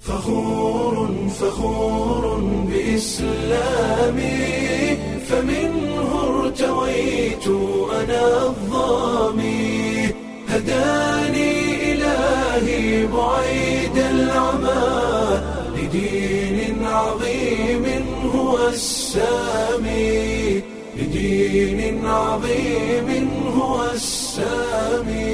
فخور بإسلامي فمنه ارتويت أنا الظامي هداني إلهي بعيد العمى لدين عظيم هو السامي لدين عظيم هو السامي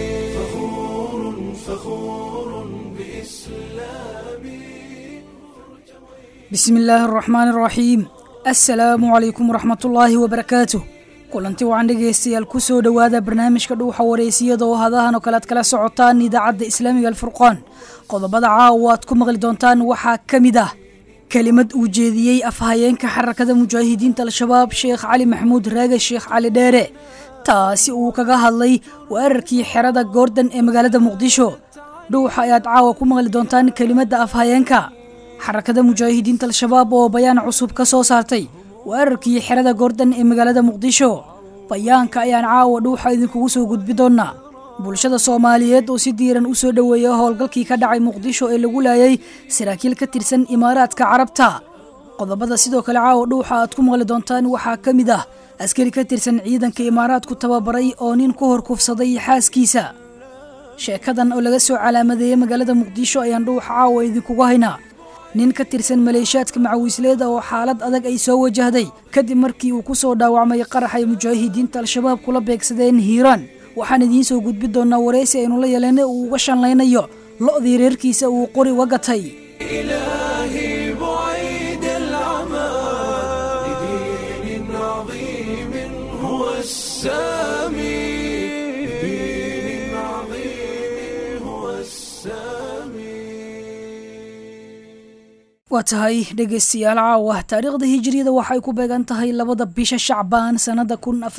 فخور بإسلامي. بسم الله الرحمن الرحيم. السلام عليكم ورحمة الله وبركاته. kulanti waxaan dhegeystayaal ku soo dhawaada barnaamijka dhuuxa wareysiyada oo hadahan oo kala kala socotaan idaacadda Islaamiga Al-Furqaan. qodobada caawa aad ku maqli doontaan waxaa kamid ah kelimad uu jeediyay afhayeenka xarakada mujaahidiinta Al-Shabaab Sheekh Cali Maxamuud Raage Sheekh Cali Dheere taasi uu kaga hadlay weerarkii xerada Gordon ee magaalada Muqdisho. dhuuxa ayaad caawa ku maqli doontaan kelimada afhayeenka xarakada mujaahidiinta Al-Shabaab oo bayaan cusub ka soo saartay weerarkii xerada Gordon ee magaalada Muqdisho. bayaanka ayaan caawa dhuuxa idinkugu soo gudbi doonaa. bulshada Soomaaliyeed oo si diiran u soo dhaweeyay howlgalkii ka dhacay Muqdisho ee lagu laayay saraakiil ka tirsan Imaaraadka Carabta. qodobada sidoo kale caawa dhuuxa aad ku maqli doontaan waxaa kamid ah askari ka tirsan ciidanka Imaaraadku tababaray oo nin ku hor kufsaday xaaskiisa. sheekadan oo laga soo calaamadeeyay magaalada Muqdisho ayaan dhuuxa caawa idinkugu haynaa. nin ka tirsan maleeshiyaadka macawisleeda oo xaalad adag ay soo wajahday kadib markii uu ku soo dhaawacmay qarax ay mujaahidiinta Al-Shabaab kula beegsadeen Hiiraan. waxaan idiin soo gudbi doonaa wareysi aynu la yeelanay uu uga shanlaynayo lo'dii reerkiisa uu qori wagatay. إلهي بعيد العمى لدين عظيم هو السامي لدين عظيم هو السامي. waa tahay dhegeystayaal caawa taariikhda hijriyada waxay ku beegan tahay 2 bisha Shacbaan sanada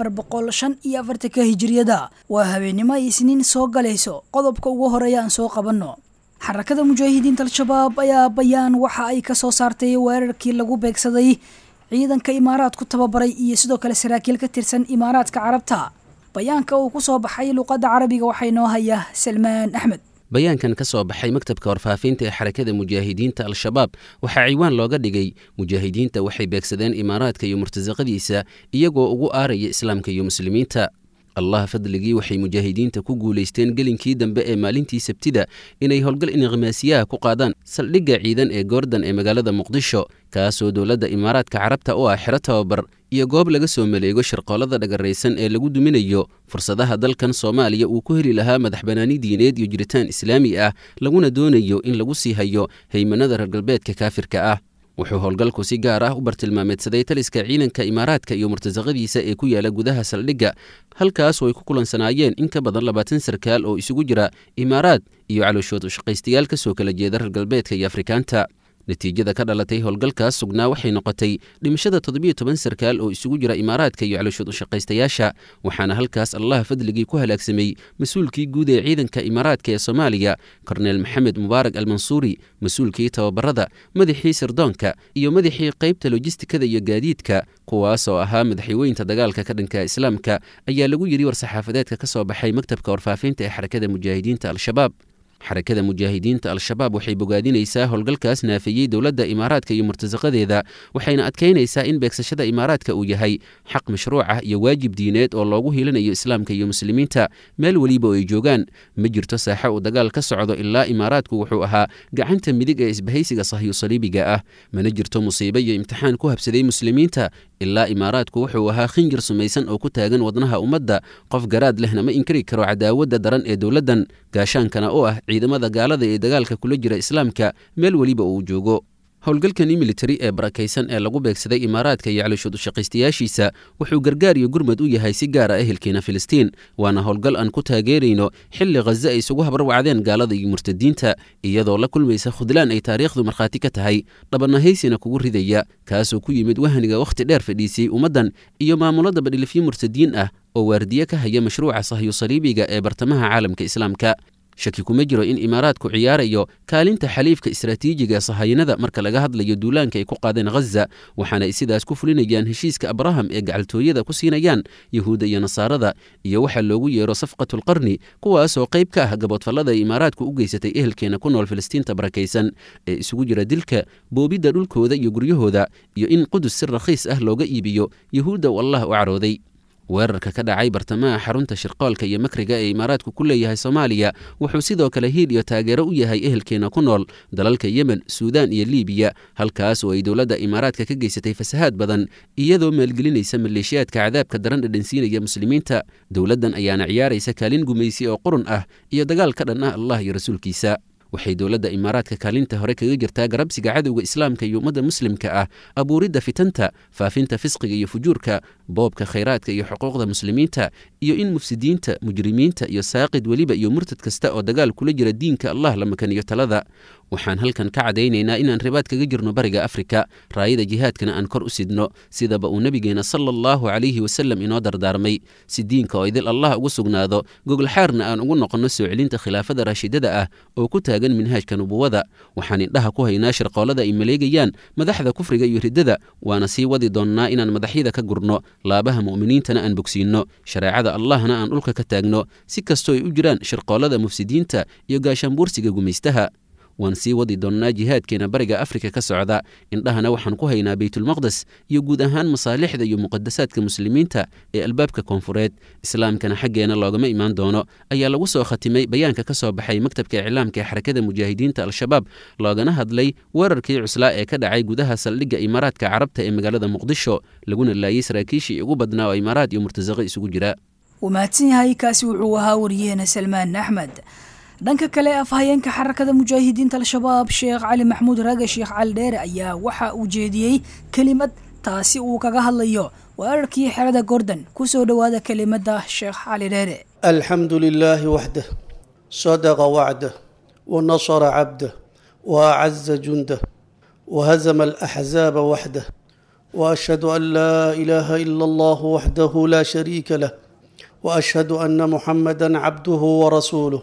1445 hijriyada. waa habeenimo isniin soo galayso. qodobka ugu horeeya aan soo qabanno. xarakada mujaahidiinta Al-Shabaab ayaa bayaan waxa ay ka soo saartay weerarkii lagu beegsaday ciidanka Imaaraadku tababaray iyo sidoo kale saraakiil ka tirsan Imaaraadka Carabta. bayaanka uu ku soo baxay luqadda Carabiga waxay noo hayaa Salmaan Axmed. bayaankan ka soo baxay maktabka warfaafinta ee xarakada mujaahidiinta Al-Shabaab waxaa ciwaan looga dhigay mujaahidiinta waxay beegsadeen Imaaraadka iyo murtasaqadiisa iyagoo ugu aaraya islaamka iyo muslimiinta. allah fadligii waxay mujaahidiinta ku guulaysteen gelinkii dambe ee maalintii Sabtida inay howlgal inqimaasiyaha ku qaadaan saldhigga ciidan ee Gordon ee magaalada Muqdisho kaasoo dowladda Imaaraadka Carabta u ah xero tababar iyo goob laga soo maleego shirqoolada dhagaraysan ee lagu duminayo fursadaha dalkan Soomaaliya uu ku heli lahaa madaxbanaani diineed iyo jiritaan islaami ah laguna doonayo in lagu sii hayo haymanada reer galbeedka kaafirka ah. wuxuu howlgalku si gaar ah u bartilmaameedsaday taliska ciidanka Imaaraadka iyo murtasaqadiisa ee ku yaala gudaha saldhigga halkaas oo ay ku kulansanaayeen in ka badan 20 sarkaal oo isugu jira Imaaraad iyo calooshood u shaqaystayaal ka soo kala jeeda reer galbeedka iyo Afrikaanta. natiijada ka dhalatay howlgalkaas sugnaa waxay noqotay dhimashada 17 sarkaal oo isugu jira Imaaraadka iyo calooshood u shaqaystayaasha waxaana halkaas allah fadligii ku halaagsamay mas'uulkii guud ee ciidanka Imaaraadka ee Soomaaliya Korneel Maxamed Mubaarak Al-Mansuuri, mas'uulkii tababarada, madaxii sirdoonka iyo madaxii qaybta logistikada iyo gaadiidka kuwaas oo ahaa madaxweynta dagaalka ka dhanka islaamka ayaa lagu yiri war-saxaafadeedka ka soo baxay maktabka warfaafinta ee xarakada mujaahidiinta Al-Shabaab. xarakada mujaahidiinta Al-Shabaab waxay bogaadinaysaa howlgalkaas naafiyay dowladda Imaaraadka iyo murtasaqadeeda waxayna adkeynaysaa in beegsashada Imaaraadka uu yahay xaq mashruuc ah iyo waajib diineed oo loogu hiilanayo islaamka iyo muslimiinta meel waliba oo ay joogaan. ma jirto saaxo uu dagaal ka socdo ilaa Imaaraadku wuxuu ahaa gacanta midig ee isbahaysiga sahyu saliibiga ah. mana jirto musiibo iyo imtixaan ku habsaday muslimiinta ilaa Imaaraadku wuxuu ahaa khinjir sumaysan oo ku taagan wadnaha ummadda. qof garaad lehna ma inkiri karo cadaawadda daran ee dowladdan gaashaankana oo ah ciidamada gaalada ee dagaalka kula jira islaamka meel waliba uu joogo. howlgalkani military ee barakaysan ee lagu beegsaday Imaaraadka iyo calooshood u shaqaystayaashiisa wuxuu gargaar iyo gurmad u yahay si gaar ah ehelkeena Filistiin. waana howlgal aan ku taageerayno xilli Gaza ay isugu habarwacdeen gaalada iyo murtadiinta iyadoo la kulmaysa khudlaan ay taariikhdu markhaati ka tahay dhabanahaysina kugu ridaya kaasoo ku yimid wahniga waqti dheer fadhiisay ummadan iyo maamulada badhilifyo murtadiin ah oo waardiye ka haya mashruuca sahyu saliibiga ee bartamaha caalamka islaamka. shaki kuma jiro in imaaraadku ciyaarayo kaalinta xaliifka istaraatiijiga ee sahayanada marka laga hadlayo duulaanka ay ku qaadeen ghaza, waxaana ay sidaas ku fulinayaan heshiiska abraham ee gacaltooyada ku siinayaan yahuudda iyo nasaarada iyo waxa loogu yeero safqatulqarni, kuwaasoo qayb ka ah gaboodfallada ay imaaraadku u geysatay ehelkeena ku nool filistiinta barakaysan ee isugu jira dilka, boobidda dhulkooda iyo guryahooda, iyo in qudus si rakhiis ah looga iibiyo yahuudda u allah u carooday. weerarka ka dhacay bartamaha xarunta shirqoolka iyo makriga ee imaaraadku ku leeyahay soomaaliya wuxuu sidoo kale hiil iyo taageero u yahay ehelkeena ku nool dalalka yemen, suudaan iyo liibiya, halkaas oo ay dowladda imaaraadka ka geysatay fasahaad badan iyadoo maalgelinaysa maleeshiyaadka cadaabka daran dhadhansiinaya muslimiinta. dowladdan ayaana ciyaaraysa kaalin gumaysi oo qurun ah iyo dagaal ka dhan ah allah iyo rasuulkiisa. waxay dowladda imaaraadka kaalinta hore kaga jirtaa garabsiga cadowga islaamka iyo ummadda muslimka ah, abuuridda fitanta, faafinta fisqiga iyo fujuurka, boobka khayraadka iyo xuquuqda muslimiinta, iyo in mufsidiinta, mujrimiinta iyo saaqid weliba iyo murtad kasta oo dagaal kula jira diinka allah la makaniyo talada. waxaan halkan ka cadaynaynaa inaan ribaad kaga jirno bariga afrika, raayada jihaadkana aan kor u sidno, sidaba uu nebigeena sala allahu calayhi wasalam inoo dardaarmay, si diinka oo idil allah ugu sugnaado, gogolxaarna aan ugu noqonno soo celinta khilaafada raashidada ah oo ku taagan minhaajka nubuwada. waxaan indhaha ku haynaa shirqoolada ay maleegayaan madaxda kufriga iyo riddada, waana sii wadi doonnaa inaan madaxyada ka gurno, laabaha mu'miniintana aan bogsiinno, shareecada allahna aan dhulka ka taagno, si kastoo ay u jiraan shirqoolada mufsidiinta iyo gaashaanbuursiga gumaystaha. waan sii wadi doonnaa jihaadkeena bariga afrika ka socda, indhahana waxaan ku haynaa baytulmaqdes iyo guud ahaan masaalixda iyo muqadasaadka muslimiinta ee albaabka koonfureed, islaamkana xaggeena loogama imaan doono, ayaa lagu soo khatimay bayaanka ka soo baxay maktabka iclaamka ee xarakada mujaahidiinta al-shabaab, loogana hadlay weerarkii cuslaa ee ka dhacay gudaha saldhigga imaaraadka carabta ee magaalada muqdisho, laguna laayay saraakiishii ugu badnaa oo imaaraad iyo murtasaqo isugu jira. wuu mahadsan yahay. kaasi wuxuu ahaa wariyaheena salmaan axmed. dhanka kale afhayeenka xarakada mujaahidiinta al-shabaab sheekh cali maxamuud raage sheekh cali dheere ayaa waxa uu jeediyey kelimad taasi uu kaga hadlayo weerarkii xerada gordon. kusoo dhowaada kelimada sheekh cali dheere. alxamdu lilaahi waxdah sadaqa wacdah wanasara cabdah waacaza jundah wahazama alaxzaaba waxdah waashhadu an laa ilaaha ila allah waxdahu laa shariika lah waashhadu ana muxamada cabduhu warasuuluh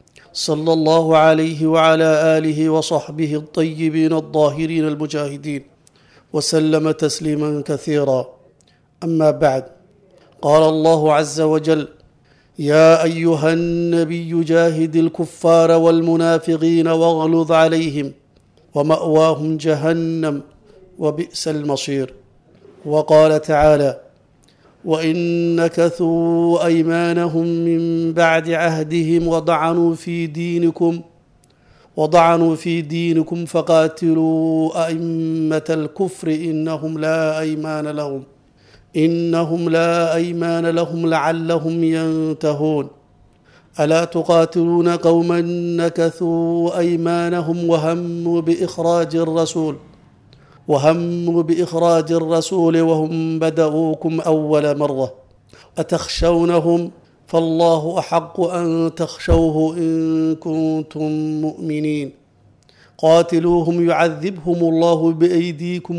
صلى الله عليه وعلى آله وصحبه الطيبين الطاهرين المجاهدين وسلم تسليما كثيرا. أما بعد، قال الله عز وجل: يا أيها النبي جاهد الكفار والمنافقين واغلظ عليهم ومأواهم جهنم وبئس المصير. وقال تعالى: وإن نكثوا أيمانهم من بعد عهدهم وضعنوا في دينكم فقاتلوا أئمة الكفر إنهم لا أيمان لهم لعلهم ينتهون. ألا تقاتلون قوما نكثوا أيمانهم وهموا بإخراج الرسول وهم بدؤوكم أول مرة أتخشونهم فالله أحق أن تخشوه إن كنتم مؤمنين. قاتلوهم يعذبهم الله بأيديكم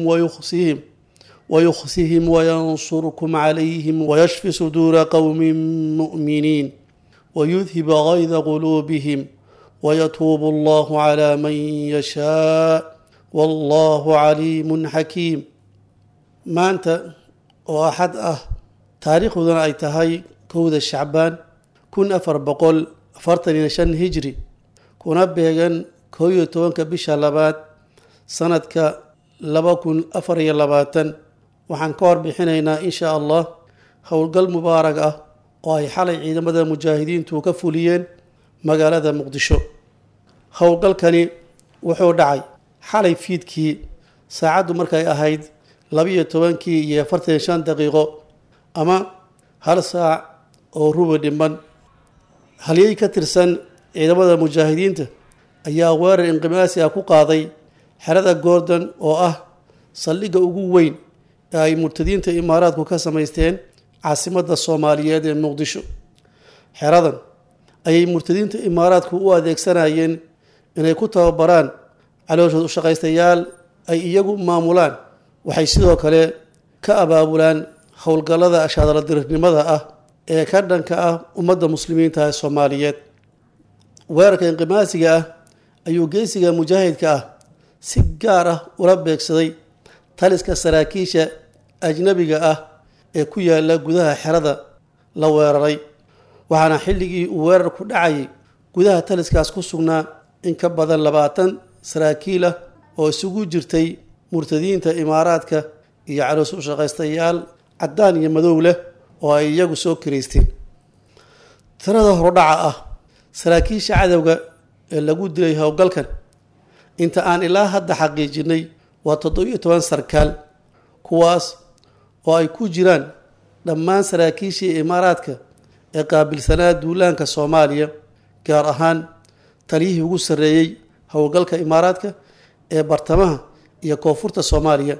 ويخزهم وينصركم عليهم ويشف صدور قوم مؤمنين ويذهب غيظ قلوبهم ويتوب الله على من يشاء والله عليم حكيم. maanta oo axad ah taariikhduna ay tahay 1 shacbaan 1445 hijri, kuna beegan 11 bisha labaad sanadka 2024, waxaan ka warbixinaynaa insha allah howlgal mubaarag ah oo ay xalay ciidamada mujaahidiintu ka fuliyeen magaalada muqdisho. howlgalkani wuxuu dhacay xalay fiidkii saacaddu markay ahayd 12:45 ama 1 saac oo rubi dhiman. halyey ka tirsan ciidamada mujaahidiinta ayaa weerar inqimaasi ah ku qaaday xerada gordon oo ah saldhigga ugu weyn ee ay murtadiinta imaaraadku ka samaysteen caasimadda soomaaliyeed ee muqdisho. xeradan ayay murtadiinta imaaraadku u adeegsanayeen inay ku tababaraan calooshood u shaqaystayaal ay iyagu maamulaan. waxay sidoo kale ka abaabulaan howlgallada ashaadala dirirnimada ah ee ka dhanka ah ummadda muslimiinta ee soomaaliyeed. weerarka inqimaasiga ah ayuu geesiga mujaahidka ah si gaar ah ula beegsaday taliska saraakiisha ajnabiga ah ee ku yaala gudaha xerada la weeraray, waxaana xilligii uu weerarku dhacayay gudaha taliskaas ku sugnaa in ka badan 20 saraakiil ah oo isugu jirtay murtadiinta imaaraadka iyo caloos u shaqaystayaal caddaan iyo madow leh oo ay iyagu soo kireysteen. tirada hordhaca ah saraakiisha cadowga ee lagu dilay howlgalkan inta aan ilaa hadda xaqiijinay waa 17 sarkaal, kuwaas oo ay ku jiraan dhammaan saraakiishii imaaraadka ee qaabilsanaa duulaanka Soomaaliya, gaar ahaan taliyihii ugu sarreeyay howlgalka imaaraadka ee bartamaha iyo koonfurta Soomaaliya,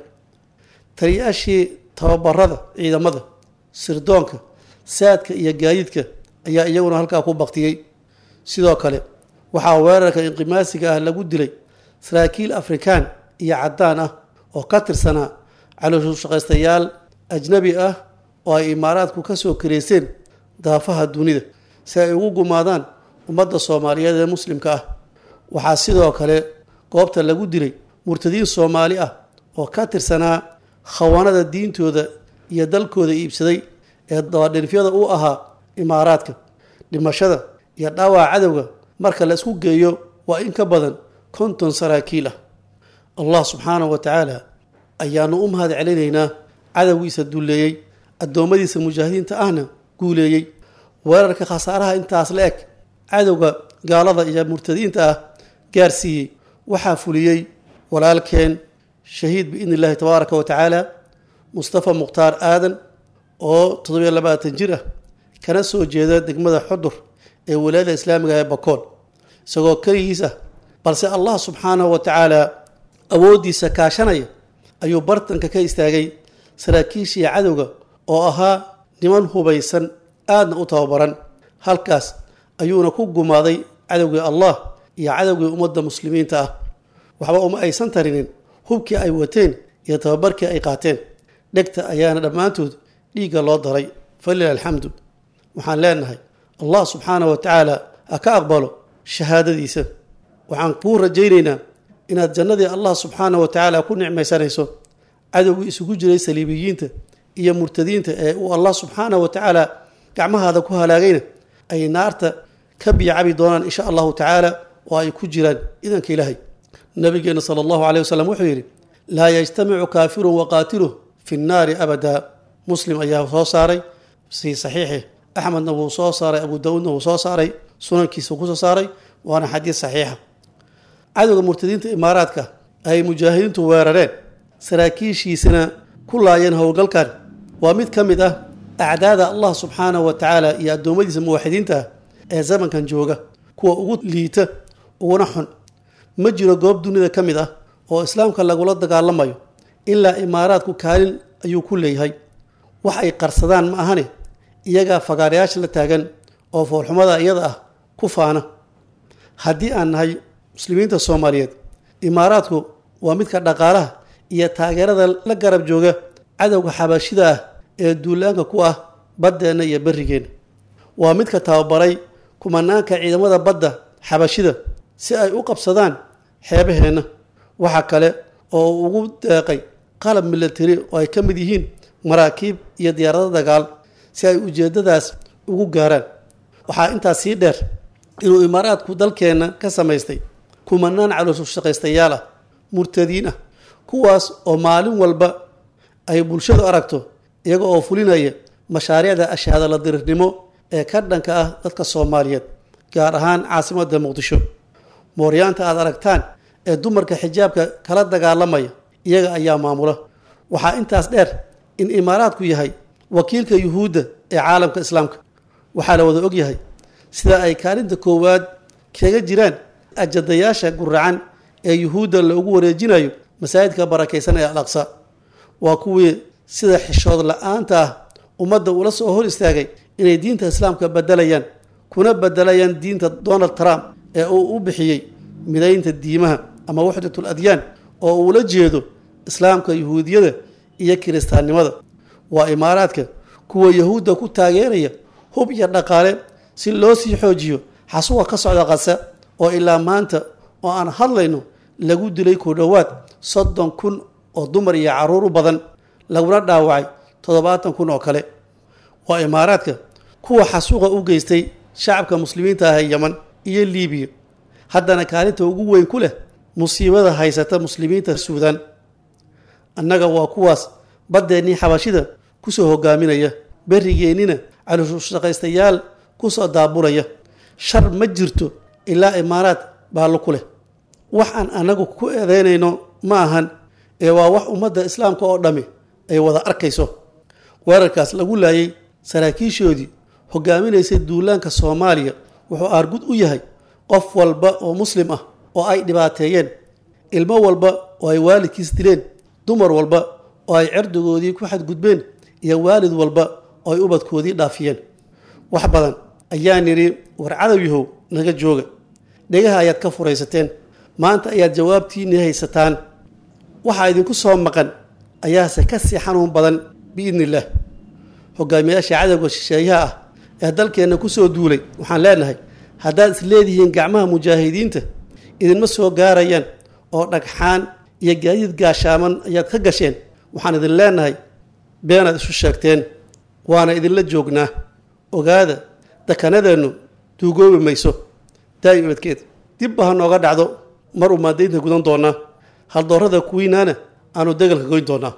taliyaashii tababarada ciidamada, sirdoonka, saadka iyo gaadiidka ayaa iyaguna halkaa ku baqtiyey. sidoo kale waxaa weerarka inqimaasiga ah lagu dilay saraakiil Afrikaan iyo caddaan ah oo ka tirsanaa calooshu shaqaystayaal ajnabi ah oo ay imaaraadku ka soo kireyseen daafaha dunida si ay ugu gumaadaan ummadda Soomaaliyeed ee muslimka ah. waxaa sidoo kale goobta lagu dilay murtadiin Soomaali ah oo ka tirsanaa khawaanada diintooda iyo dalkooda iibsaday ee dawadhirfyada u ahaa imaaraadka. dhimashada iyo dhaawaca cadowga marka la isku geeyo waa in ka badan 50 saraakiil ah. Allah subxaanahu wa ta'ala ayaanu u mahad celinaynaa cadowgiisa duleeyay, adoomadiisa mujaahidiinta ahna guuleeyay. weerarka khasaaraha intaas la eg cadowga gaalada iyo murtadiinta ah gaarsiiyey waxaa fuliyey walaalkeen shahiid biidni illaahi tabaaraka wa tacaala Mustafa Mukhtaar Aadan oo 27 jir ah kana soo jeeda degmada Xudur ee wilaayada islaamiga ee Bakool, isagoo kaligiis ah balse Allah subxaanahu wa ta'ala awoodiisa kaashanaya ayuu bartanka ka istaagay saraakiishii cadowga oo ahaa niman hubaysan aadna u tababaran. halkaas ayuuna ku gumaaday cadowgii Allah iyo cadowgii ummadda muslimiinta ah. waxba uma aysan tarinin hubkii ay wateen iyo tababarkii ay qaateen, dhegta ayaana dhammaantood dhiigga loo daray. falilah alxamdu. waxaan leenahay Allah subxaanahu wa ta'ala ha ka aqbalo shahaadadiisa. waxaan kuu rajaynaynaa inaad jannadii Allah subxaanahu wa ta'ala ku nicmaysanayso. cadowgii isugu jiray saliibiyiinta iyo murtadiinta ee uu Allah subxaanahu wa ta'ala gacmahaada ku halaagayna ay naarta ka biyacabi doonaan insha Allahu ta'ala oo ay ku jiraan idanka Ilaahay. nabigeena sallallahu alayhi wasallam wuxuu yiri laa yajtamicu kaafirun wa qaatiluhu fi an-naari abada. muslim ayaa soo saaray si saxiix Ahmadna wuu soo saaray, Abu Daawudna wuu soo saaray, sunankiisa ku soo saaray, waana xadiis saxiix. cadowga murtadiinta imaaraadka ay mujaahidiintu weerareen saraakiishiisana ku laayeen howlgalkan waa mid ka mid ah acdaada Allah subxaanahu wa ta'ala iyo adoomadiisa muwaaxidiinta ee zamankan jooga kuwa ugu liita uguna xun. ma jiro goob dunida ka mid ah oo islaamka lagula dagaalamayo ilaa imaaraadku kaalin ayuu ku leeyahay. wax ay qarsadaan ma ahane iyagaa fagaarayaasha la taagan oo foolxumada iyada ah ku faana. haddii aan nahay muslimiinta Soomaaliyeed, imaaraadku waa midka dhaqaalaha iyo taageerada la garab jooga cadowga xabashida ah ee duulaanka ku ah baddeena iyo barigeena. waa midka tababaray kumanaanka ciidamada badda xabashida si ay u qabsadaan xeebaheena. waxa kale oo ugu deeqay qalab military oo ay ka mid yihiin maraakiib iyo diyaarado dagaal si ay ujeedadaas ugu gaaraan. waxaa intaas sii dheer inuu imaaraadku dalkeena ka samaystay kumanaan calooshu shaqaystayaal ah murtadiin ah, kuwaas oo maalin walba ay bulshadu aragto iyaga oo fulinaya mashaariicda ashaada la dirirnimo ee ka dhanka ah dadka Soomaaliyeed, gaar ahaan caasimadda Muqdisho. mooryaanta aad aragtaan ee dumarka xijaabka kala dagaalamaya iyaga ayaa maamula. waxaa intaas dheer in imaaraadku yahay wakiilka yuhuudda ee caalamka islaamka. waxaa la wada og yahay sida ay kaalinta koowaad kaga jiraan ajadayaasha guracan ee yuhuudda loogu wareejinayo masaajidka barakaysan ee Al-Aqsa. waa kuwii sida xishood la'aanta ah ummadda ula soo hor istaagay inay diinta islaamka bedelayaan, kuna bedelayaan diinta Donald Trump ee uu u bixiyey midaynta diimaha ama wahdatul adyaan oo uu la jeedo islaamka, yuhuudiyada iyo kiristaannimada. waa imaaraadka kuwa yahuudda ku taageeraya hub iyo dhaqaale si loo sii xoojiyo xasuuqa ka socda qasa oo ilaa maanta oo aan hadlayno lagu dilay ku dhowaad 30,000 oo dumar iyo caruur u badan laguna dhaawacay 70,000 oo kale waa imaaraadka kuwa xasuuqa u geystay shacabka muslimiinta ah ee Yemen iyo Liibiya haddana kaalinta ugu weyn ku leh musiibada haysata muslimiinta Suudaan annaga waa kuwaas badeennii xabashida ku soo hogaaminaya berigeenina calooshushaqaystayaal ku soo daabulaya shar ma jirto ilaa imaaraad baa ku leh waxaan anagu ku eedeynayno ma ahan ee waa wax ummadda islaamka oo dhami ay wada arkayso weerarkaas lagu laayay saraakiishoodii hogaaminaysay duulaanka Soomaaliya wuxuu argud u yahay qof walba oo muslim ah oo ay dhibaateeyeen ilmo walba oo ay waalidkiis dileen dumar walba oo ay cirdigoodii ku xadgudbeen iyo waalid walba oo ay ubadkoodii dhaafiyeen wax badan ayaa niri war cadawyahow naga jooga dhegaha ayaad ka furaysateen maanta ayaad jawaabtiina haysataan waxa idinku soo maqan ayaase ka sii xanuun badan biidnillah hogaamiyaasha cadawga shisheeyaha ah ee dalkeena ku soo duulay waxaan leenahay haddaad is leedihiin gacmaha mujaahidiinta idinma soo gaarayaan oo dhagxaan iyo gaadiid gaashaaman ayaad ka gasheen waxaan idin leenahay beenaad isu sheegteen waana idinla joognaa ogaada dakanadeennu duugoobi mayso daa'imidkeed dib baa nooga dhacdo mar uu maadaynta gudan doonaa haldoorada kuwiinaana aanu degalka goyn doonaa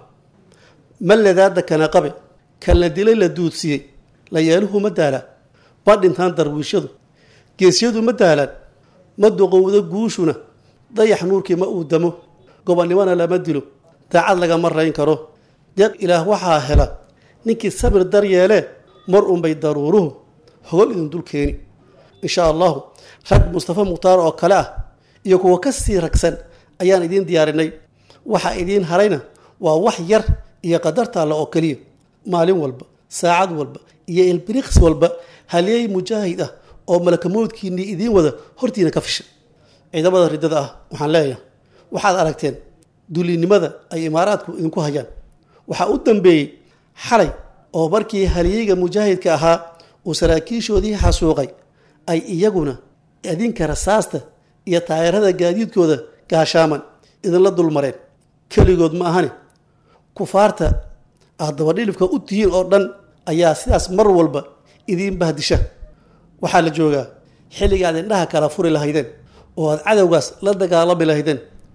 malledaada kana qabe kalna dilay la duudsiyey la yeeluhu ma daala badhintaan darwiishadu geesyadu ma daalaan ma duqowdo guushuna dayax nuurkii ma uu damo gobonnimona lama dilo daacad lagama rayn karo deeq ilaah waxaa hela ninkii sabir daryeelee mar unbay daruuruhu hogol idin dul keeni insha allahu rag Mustafa Mukhtaar oo kale ah iyo kuwa ka sii ragsan ayaan idin diyaarinay waxa idin harayna waa wax yar iyo qadarta alla oo kaliya maalin walba saacad walba iyo ilbiriqs walba haliyay mujaahid ah oo malakamoodkiini idin wada hortiina ka fishay ciidamada ridada ah waxaan leeyahay waxaad aragteen dulinimada ay imaaraadku idinku hayaan waxa u dambeeyay xalay oo markii haliyayga mujaahidka ahaa uu saraakiishoodii xasuuqay ay iyaguna idinka rasaasta iyo taageerada gaadiidkooda gaashaaman idinla dulmareen keligood ma ahane kufaarta dabadhilifka u tihiin oo dhan ayaa sidaas mar walba idin bahdisha waxaa la joogaa xilliga aad indhaha kala furi lahaydeen oo aad cadowgaas la dagaalami lahaydeen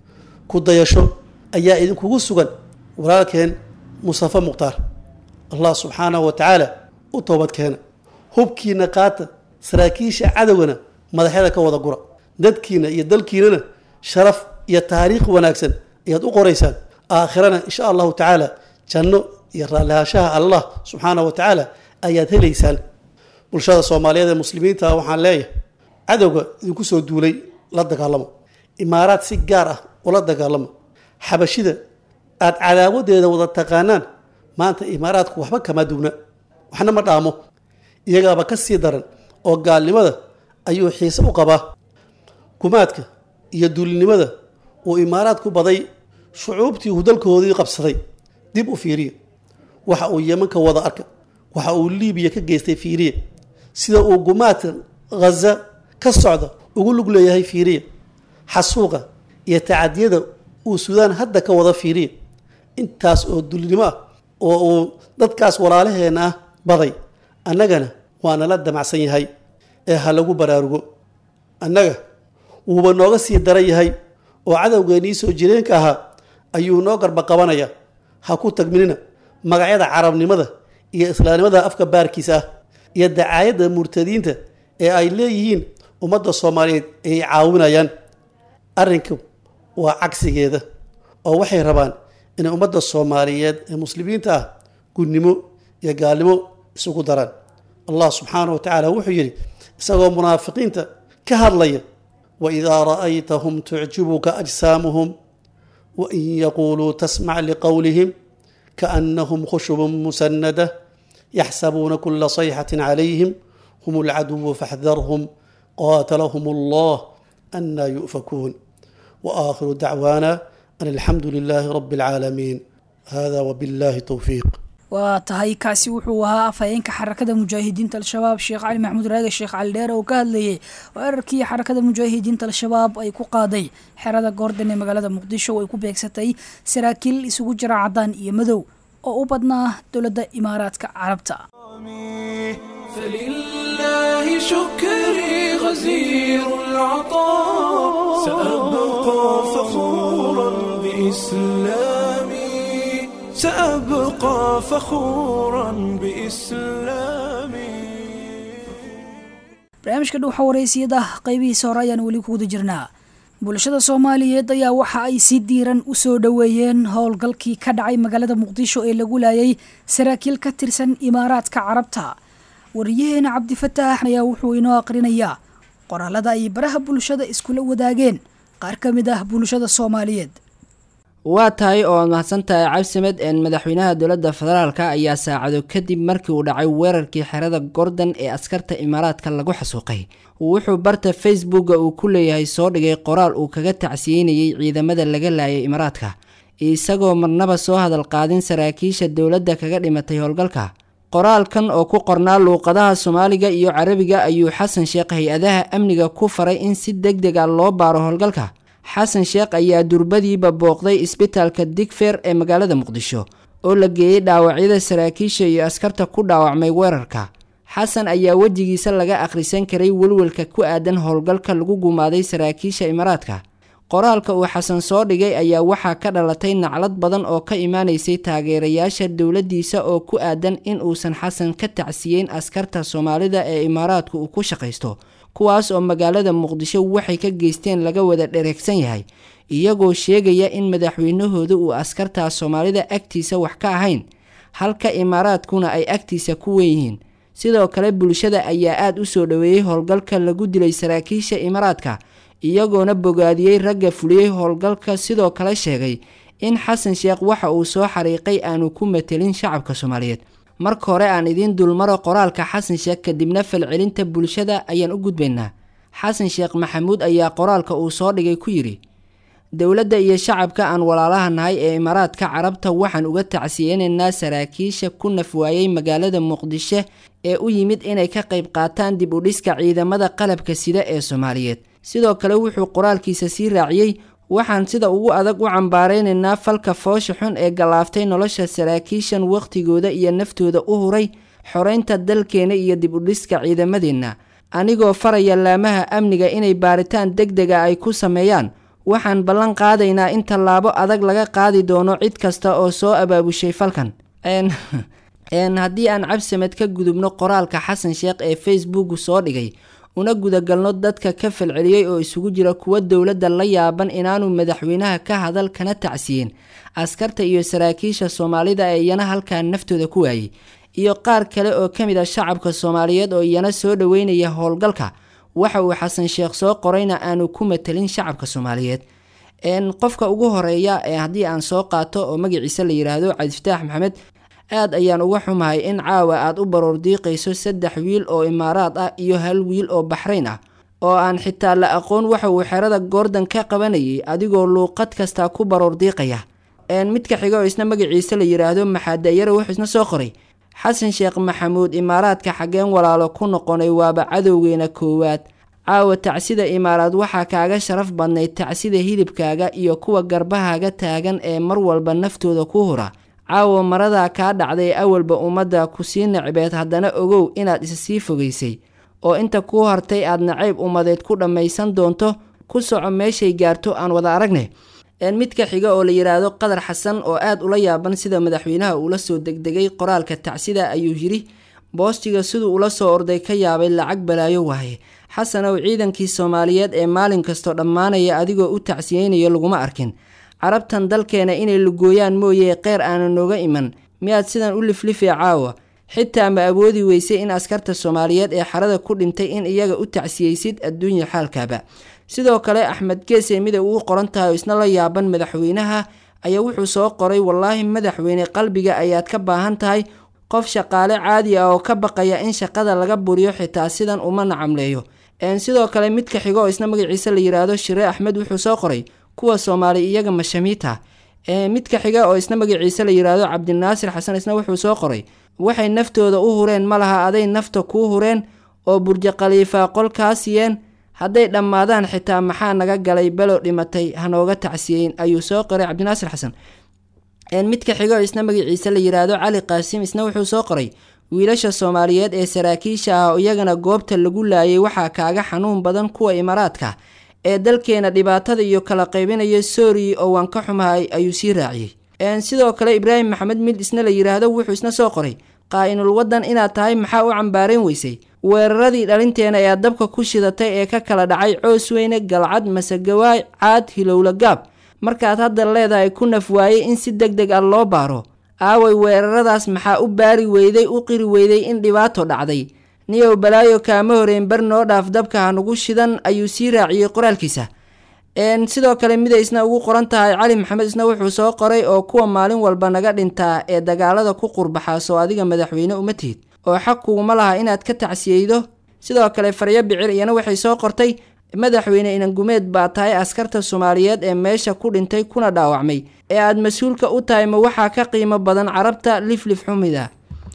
ku dayasho ayaa idinkugu sugan walaalkeen Mustafa Mukhtaar Allah subxaanahu wa ta'ala u toobad keena hubkiina qaata saraakiisha cadowgana madaxyada ka wada gura dadkiina iyo dalkiinana sharaf iyo taariikh wanaagsan ayaad u qoraysaan aakhirana insha Allah ta'ala janno iyo raalaashaha Allah subxaanahu wa ta'ala ayaad helaysaan bulshada Soomaaliyeed ee muslimiinta waxaan leeyahay cadowga idinku soo duulay la dagaalamo imaaraad si gaar ah ula dagaalamo xabashida aad cadaawadeeda wada taqaanaan maanta imaaraadku waxba kama duuna waxna ma dhaamo iyagaaba ka sii daran oo gaalnimada ayuu xiise u qabaa kumaadka iyo duulinimada uu imaaraadku baday shucuubtii uu dalkoodii qabsaday dib u fiiriye waxa uu Yemen ka wada arka waxa uu Liibiya ka geystay fiiriye sida uu gumaadka Gaza ka socda ugu lug leeyahay fiiriye xasuuqa iyo tacadiyada uu Suudaan hadda ka wada fiiriye intaas oo duulinimo ah oo uu dadkaas walaalaheena ah baday annagana waana la damacsan yahay ee ha lagu baraarugo annaga wuuba nooga sii daran yahay oo cadowgeennii soo jireenka ahaa ayuu noo garba qabanaya ha ku tagminina magacyada carabnimada iyo islaamnimada afka baarkiisa ah iyo dacaayada murtadiinta ee ay leeyihiin ummadda Soomaaliyeed ay caawinayaan arrinku waa cagsigeeda oo waxay rabaan in ummadda Soomaaliyeed ee muslimiinta ah gudnimo iyo gaalnimo isugu daraan Allah subhanahu wa ta'ala wuxuu yiri isagoo munaafiqiinta ka hadlaya wa idha ra'aytahum tu'jibuka ajsamuhum wa in yaqulu tasma' liqawlihim ka'annahum khushubun musannada yahsabuna kulla sayhatin 'alayhim humul 'aduwwu fahdharhum qatalahum Allah anna yufakun wa akhiru da'wana الحمد لله رب العالمين هذا وبالله توفيق waa tahay kaasi wuxuu ahaa afhayeenka xarakada mujaahidiinta al-shabaab sheekh cali maxamuud raage sheekh cali dheer oo ka hadlayay weerarkii xarakada mujaahidiinta al-shabaab ay ku qaaday xerada goordon ee magaalada muqdisho oo ay ku beegsatay saraakiil isugu jira cadaan iyo madow oo u badnaa dowladda imaaraadka carabta. فلله شكري غزير العطاء سأبقى فخورا بإسلامي سأبقى فخورا بإسلامي. barnaamijka dhuuxa wareysiyada qaybihiisa hore ayaan weli ku guda jirnaa. bulshada Soomaaliyeed ayaa waxa ay si diiran u soo dhaweeyeen howlgalkii ka dhacay magaalada Muqdisho ee lagu laayay saraakiil ka tirsan Imaaraadka Carabta. wariyaheena Cabdifataax ayaa wuxuu inoo aqrinayaa qoraalada ay baraha bulshada iskula wadaageen qaar ka mid ah bulshada Soomaaliyeed. waa tahay oo mahadsantahay Cabsimed madaxweynaha dowladda federaalka ayaa saacado kadib markii uu dhacay weerarkii xerada Gordon ee askarta Imaaraadka lagu xasuuqay wuxuu barta Facebook uu ku leeyahay soo dhigay qoraal uu kaga tacsiinayay ciidamada laga laayay Imaaraadka isagoo marnaba soo hadal qaadin saraakiisha dowladda kaga dhimatay howlgalka. qoraalkan oo ku qornaa luuqadaha Soomaaliga iyo Carabiga ayuu Xasan Sheekh hay-adaha amniga ku faray in si degdeg ah loo baaro howlgalka. Xasan Sheekh ayaa durbadiiba booqday isbitaalka Digfaar ee magaalada Muqdisho oo la geeyay dhaawacyada saraakiisha iyo askarta ku dhaawacmay weerarka. Xasan ayaa wajigiisa laga akhrisan karay walwalka ku aadan howlgalka lagu gumaaday saraakiisha Imaaraadka. qoraalka uu Xasan soo dhigay ayaa waxaa ka dhalatay naclad badan oo ka imaanaysay taageerayaasha dowladdiisa oo ku aadan in uusan Xasan ka tacsiyeyn askarta Soomaalida ee Imaaraadku uu ku shaqaysto kuwaas oo magaalada Muqdisho waxay ka geysteen laga wada dhereegsan yahay iyagoo sheegaya in madaxweynahooda uu askarta Soomaalida agtiisa wax ka ahayn halka Imaaraadkuna ay agtiisa ku weeyeen. sidoo kale bulshada ayaa aad u soo dhaweeyay howlgalka lagu dilay saraakiisha Imaaraadka iyagoona bogaadiyay ragga fuliyay howlgalka sidoo kale sheegay in Xasan Sheekh waxa uu soo xariiqay aanu ku metelin shacabka Soomaaliyeed. marka hore aan idin dulmaro qoraalka Xasan Sheekh kadibna falcelinta bulshada ayaan u gudbaynaa. Xasan Sheekh Maxamuud ayaa qoraalka uu soo dhigay ku yiri dowladda iyo shacabka aan walaalaha nahay ee Imaaraadka Carabta waxaan uga tacsiyeenaynaa saraakiisha ku nafwaayay magaalada Muqdisho ee u yimid inay ka qayb qaataan dib u dhiska ciidamada qalabka sida ee Soomaaliyeed. sidoo kale wuxuu qoraalkiisa sii raaciyay waxaan sida ugu adag u cambaareynaa falka foosha xun ee galaaftay nolosha saraakiishan waqtigooda iyo naftooda u huray xoreynta dalkeena iyo dib u dhiska ciidamadeena anigoo faraya laamaha amniga inay baaritaan degdeg ah ay ku sameeyaan. waxaan ballan qaadaynaa in tallaabo adag laga qaadi doono cid kasta oo soo abaabushay falkan. haddii aan Cabsimed ka gudubno qoraalka Xasan Sheekh ee Facebook soo dhigay una gudagalno dadka ka falceliyay oo isugu jira kuwa dowladda la yaaban inaanu madaxweynaha ka hadal kana tacsiyeen askarta iyo saraakiisha Soomaalida ee iyana halka naftooda ku waayay iyo qaar kale oo kamid ah shacabka Soomaaliyeed oo iyana soo dhaweynaya howlgalka. waxa uu Xasan Sheekh soo qorayna aanu ku metelin shacabka Soomaaliyeed. qofka ugu horeeya ee haddii aan soo qaato oo magaciisa la yiraahdo Cabdifataax Maxamed aad ayaan uga xumahay in caawa aad u baroor diiqayso 3 wiil oo Imaaraad ah iyo 1 wiil oo Baxrayn ah oo aan xitaa la aqoon waxa uu xerada Gordon ka qabanayay adigoo luuqad kasta ku baroor diiqaya. midka xiga oo isna magaciisa la yiraahdo Maxaadayar wuxuu isna soo qoray Xasan Sheekh Maxamuud Imaaraadka xageen walaalo ku noqonay waaba cadowgeena koowaad. caawa tacsida Imaaraad waxaa kaaga sharaf badnay tacsida hilibkaaga iyo kuwa garbahaaga taagan ee mar walba naftooda ku hura. caawa marada ka dhacday awalba ummadda ku sii nacbeed haddana ogow inaad isa sii fogeysay oo inta ku hartay aad nacayb ummadeed ku dhammaysan doonto. ku soco meeshay gaarto aan wada aragne. midka xiga oo la yiraahdo Qadar Xasan oo aad ula yaaban sida madaxweynaha uu la soo degdegay qoraalka tacsida ayuu yiri boostiga sidoo ula soo orday ka yaabay lacag balaayo waaye. Xasan oo ciidankii Soomaaliyeed ee maalin kasto dhamaanaya adigoo u tacsiyeenayo laguma arkin. carabtan dalkeena inay lugooyaan mooyee qeyr aanu nooga iman miyaad sidan u liflifay caawa xitaa ma awoodi weysay in askarta Soomaaliyeed ee xarada ku dhintay in iyaga u tacsiyeysid adduunyo xaalkaaba. sidoo kale Axmed Geese mid uu qoran tahay isna la yaaban madaxweynaha ayaa wuxuu soo qoray wallaahi madaxweyne qalbiga ayaad ka baahan tahay qof shaqaale caadi ah oo ka baqaya in shaqada laga buriyo xitaa sidan uma nacamleeyo. sidoo kale midka xigo isna magaciisa la yiraahdo Shire Axmed wuxuu soo qoray kuwa Soomaali iyaga mashamiita midka xiga oo isna magaciisa la yiraahdo Cabdinaasir Xasan isna wuxuu soo qoray waxay naftooda u hureen malaha aday nafta ku hureen oo Burj Khalifa qolkaasiyeen hadday dhammaadaan xitaa maxaa naga galay balo dhimatay hanooga tacsiyeyn ayuu soo qoray Cabdinaasir Xasan midka xiga oo isna magaciisa la yiraahdo Cali Qaasim isna wuxuu soo qoray wiilasha Soomaaliyeed ee saraakiisha ah oo iyagana goobta lagu laayay waxaa kaaga xanuun badan kuwa Imaaraadka ee dalkeena dhibaatada iyo kala qaybinaya Soomaaliya oo waan ka xumahay ayuu sii raaciyay sidoo kale Ibraahim Maxamed Mid isna la yiraahdo wuxuu isna soo qoray qaa'inul wadan inaad tahay maxaa u cambaareen weysay weeraradii dhalinteena ee dabka ku shidatay ee ka kala dhacay Coosweyne Galcad Masagawaay Caad Hilowla Gaab markaad hadda leedahay ku naf waayay in si degdeg ah loo baaro aaway weeraradaas maxaa u baari weyday u qiri weyday in dhibaato dhacday niyow balaayo kaama horeen bar noo dhaaf dabka hanugu shidan ayuu sii raaciyay qoraalkiisa sidoo kale mid isna ugu qoran tahay Cali Maxamed isna wuxuu soo qoray oo kuwa maalin walba naga dhintaa ee dagaalada ku qurbaxa soo adiga madaxweyne uma tihid oo xaq kuma laha inaad ka tacsiyeydo sidoo kale Farya Bicir iyana waxay soo qortay madaxweyne inan gumeed baa tahay askarta Soomaaliyeed ee meesha ku dhintay kuna dhaawacmay ee aad mas'uulka u tahay ma waxa ka qiimo badan carabta liflif xumida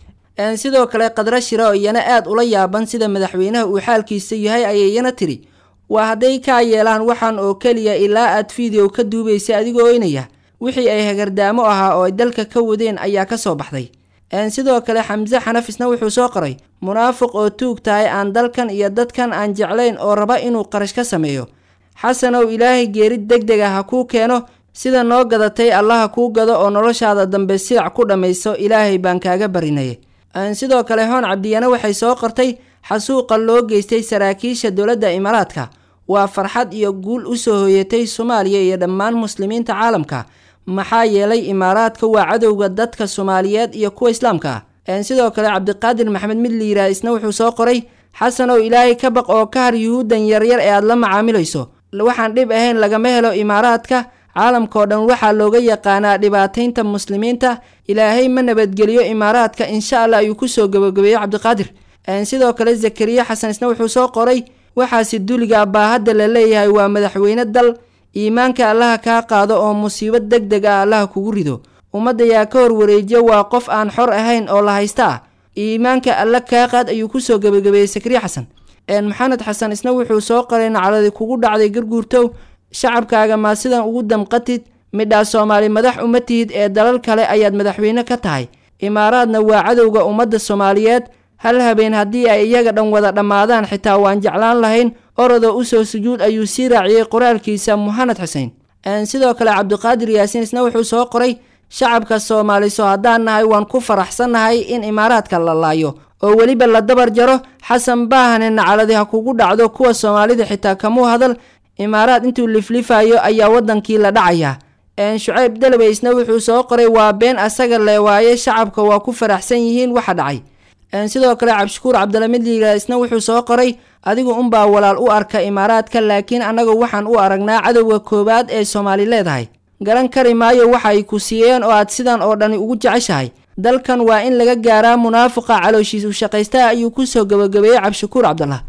sidoo kale Qadra Shiro iyana aad ula yaaban sida madaxweynaha uu xaalkiisa yahay ayayna tiri waa haday ka yeelaan waxaan oo kaliya ilaa aad video ka duubaysa adigoo oynaya wixii ay hagardaamo ahaa oo dalka ka wadeen ayaa ka soo baxday sidoo kale Xamza Xanafisna wuxuu soo qoray munaafiq oo tuug tahay aan dalkan iyo dadkan aan jeclayn oo raba inuu qarash ka sameeyo xasanow ilaahay geerid degdeg ah ku keeno sida noo gadatay Allah ku gado oo noloshaada dambe silac ku dhamayso ilaahay baan kaaga barinay sidoo kale Hoon Cabdiyana waxay soo qortay xasuuqa loo geystay saraakiisha dawladda Imaaraadka waa farxad iyo guul u soo hoyatay Soomaaliya iyo dhammaan muslimiinta caalamka maxaa yeelay Imaaraadka waa cadowga dadka Soomaaliyeed iyo kuwa Islaamka sidoo kale Cabdiqaadir Maxamed mid liira isna wuxuu soo qoray xasanow ilaahay ka baq oo ka har yuhuudan yaryar ee aad la macaamilayso waxaan dhib ahayn lagama helo Imaaraadka caalamka oo dhan waxa looga yaqaanaa dhibaataynta muslimiinta ilaahay ma nabadgeliyo Imaaraadka insha Allah ayuu ku soo gabagabeeyay Cabdiqaadir sidoo kale Zakariya Xasan isna wuxuu soo qoray waxa si duliga baahada la leeyahay waa madaxweyne dal iimaanka Allah ka qaado oo musiibo degdeg ah Allah kugu rido umada yaa ka hor wareejiyo waa qof aan xor ahayn oo la haysta iimaanka Allah ka qaad ayuu ku soo gabagabeeyay Zakariya Xasan Maxamed Xasan isna wuxuu soo qoray nacaladi kugu dhacday garguurtow shacabkaaga ma sidan ugu damqatid midha Soomaali madax umatid ee dalal kale ayaad madaxweyne ka tahay Imaaraadna waa cadowga umada Soomaaliyeed hal habeen hadii ay iyaga dhan wada dhamaadaan xitaa waan jeclaan lahayn orado u soo sujuud ayuu sii raaciyay qoraalkiisa Maxamed Xuseen sidoo kale Cabdiqaadir Yaasiin isna wuxuu soo qoray shacabka Soomaali soo hadaan nahay waan ku faraxsanahay in Imaaraadka la laayo oo waliba la dabar jaro xasan baahan nacaladi ha kugu dhacdo kuwa Soomaalida xitaa kamu hadal Imaaraad intuu liflifayo ayaa wadankii la dhacaya Shucayb Dalabay isna wuxuu soo qoray waa been asaga leewaaye shacabka waa ku faraxsan yihiin waxa dhacay sidoo kale Cabshukuur Cabdilhamid liiga isna wuxuu soo qoray adigu baa walaal u arka Imaaraadka laakiin anagu waxaan u aragnaa cadowga koobaad ee Soomaali leedahay garan kari maayo waxa ay ku siiyeen oo aad sidan oo dhan ugu jeceshahay dalkan waa in laga gaaraa munaafiqa calooshiisu shaqaysta ayuu ku soo gabagabeeyay Cabshukuur Cabdillah